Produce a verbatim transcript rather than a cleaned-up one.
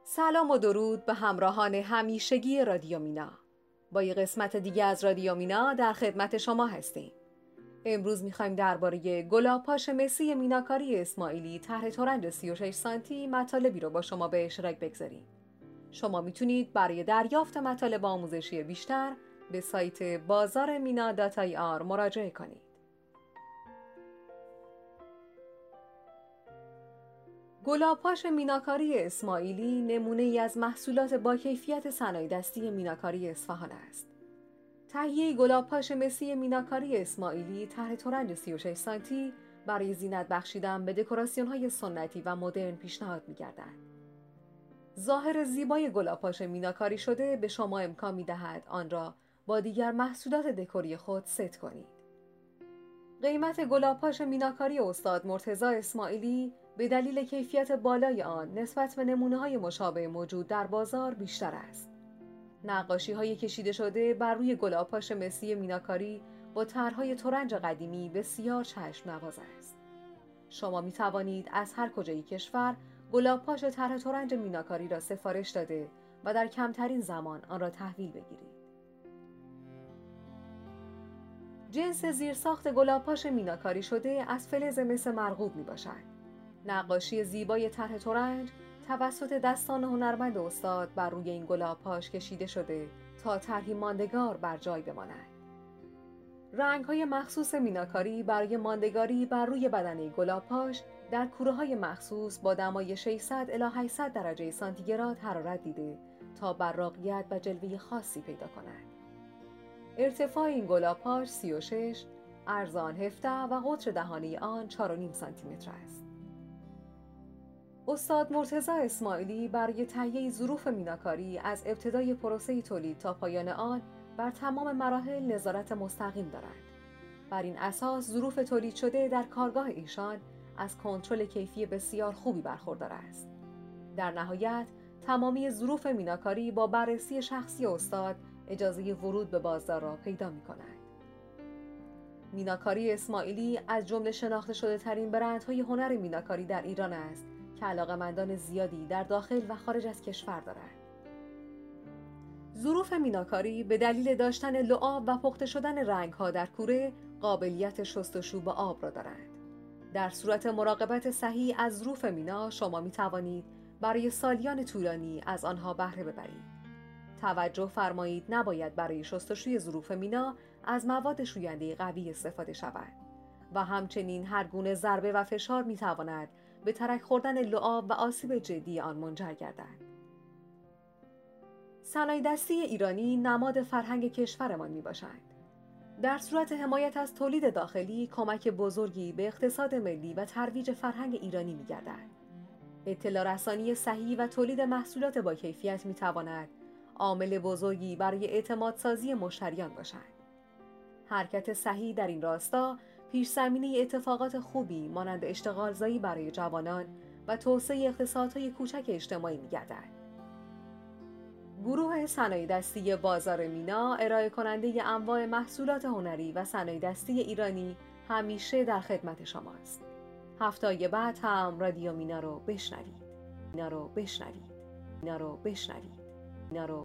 سلام و درود به همراهان همیشگی رادیو مینا. با یه قسمت دیگه از رادیو مینا در خدمت شما هستیم. امروز میخوایم درباره گلاب‌پاش مسی میناکاری اسماعیلی طرح ترنج سی و شش سانتی مطالبی رو با شما به اشتراک بگذاریم. شما میتونید برای دریافت مطالب آموزشی بیشتر به سایت بازار مینا دات آی آر مراجعه کنید. گلاب‌پاش میناکاری اسماعیلی نمونه‌ای از محصولات با کیفیت صنایع‌دستی میناکاری اصفهان است. تهیه گلاب‌پاش مسی میناکاری اسماعیلی طرح ترنج سی و شش سانتی برای زینت بخشیدن به دکوراسیون‌های سنتی و مدرن پیشنهاد می‌گردد. ظاهر زیبای گلاب‌پاش میناکاری شده به شما امکان می‌دهد آن را با دیگر محصولات دکوری خود ست کنید. قیمت گلاب‌پاش میناکاری استاد مرتضی اسماعیلی به دلیل کیفیت بالای آن نسبت به نمونه‌های مشابه موجود در بازار بیشتر است. نقاشی‌های کشیده شده بر روی گلاب‌پاش مسی میناکاری با طرح‌های ترنج قدیمی بسیار چشم نواز است. شما می توانید از هر کجای کشور گلاب‌پاش طرح ترنج میناکاری را سفارش داده و در کمترین زمان آن را تحویل بگیرید. جنس زیرساخت گلاب‌پاش میناکاری شده از فلز مس مرغوب می باشد. نقاشی زیبای طرح ترنج توسط دستان هنرمند استاد بر روی این گلاب‌پاش کشیده شده تا طرحی ماندگار بر جای بماند. رنگ‌های مخصوص میناکاری برای ماندگاری بر روی بدنه گلاب‌پاش در کوره‌های مخصوص با دمای ششصد الی هشتصد درجه سانتیگراد حرارت دیده تا براقیت و جلوه خاصی پیدا کند. ارتفاع این گلاب‌پاش سی و شش، عرض آن هفده و قطر دهانه آن چهار و نیم سانتی متر است. استاد مرتضی اسماعیلی برای تهیه ظروف میناکاری از ابتدای پروسه تولید تا پایان آن بر تمام مراحل نظارت مستقیم دارند. بر این اساس ظروف تولید شده در کارگاه ایشان از کنترل کیفی بسیار خوبی برخوردار است. در نهایت تمامی ظروف میناکاری با بررسی شخصی استاد اجازه ورود به بازار را پیدا می کند. میناکاری اسماعیلی از جمله شناخته شده ترین برندهای هنر میناکاری در ایران است که علاقه‌مندان زیادی در داخل و خارج از کشور دارد. ظروف میناکاری به دلیل داشتن لعاب و پخته شدن رنگ‌ها در کوره قابلیت شستشو با آب را دارند. در صورت مراقبت صحیح از ظروف مینا شما می توانید برای سالیان طولانی از آنها بهره ببرید. توجه فرمایید نباید برای شستشوی ظروف مینا از مواد شوینده قوی استفاده شود و همچنین هر گونه ضربه و فشار می تواند به ترک خوردن لعاب و آسیب جدی آن منجر گردد. صنایع‌دستی ایرانی نماد فرهنگ کشورمان می باشد. در صورت حمایت از تولید داخلی کمک بزرگی به اقتصاد ملی و ترویج فرهنگ ایرانی می گردد. اطلاع رسانی صحیح و تولید محصولات با کیفیت می تواند عامل بزرگی برای اعتماد سازی مشتریان باشد. حرکت صحیح در این راستا پیش زمینه اتفاقات خوبی مانند اشتغالزایی برای جوانان و توسعه اقتصادهای کوچک اجتماعی می گردد. گروه صنایع‌دستی بازار مینا ارائه کننده انواع محصولات هنری و صنایع‌دستی ایرانی همیشه در خدمت شماست. هفته‌های بعد هم رادیو مینا رو بشنوید. مینا رو بشنوید. مینا رو بشنوید. مینا رو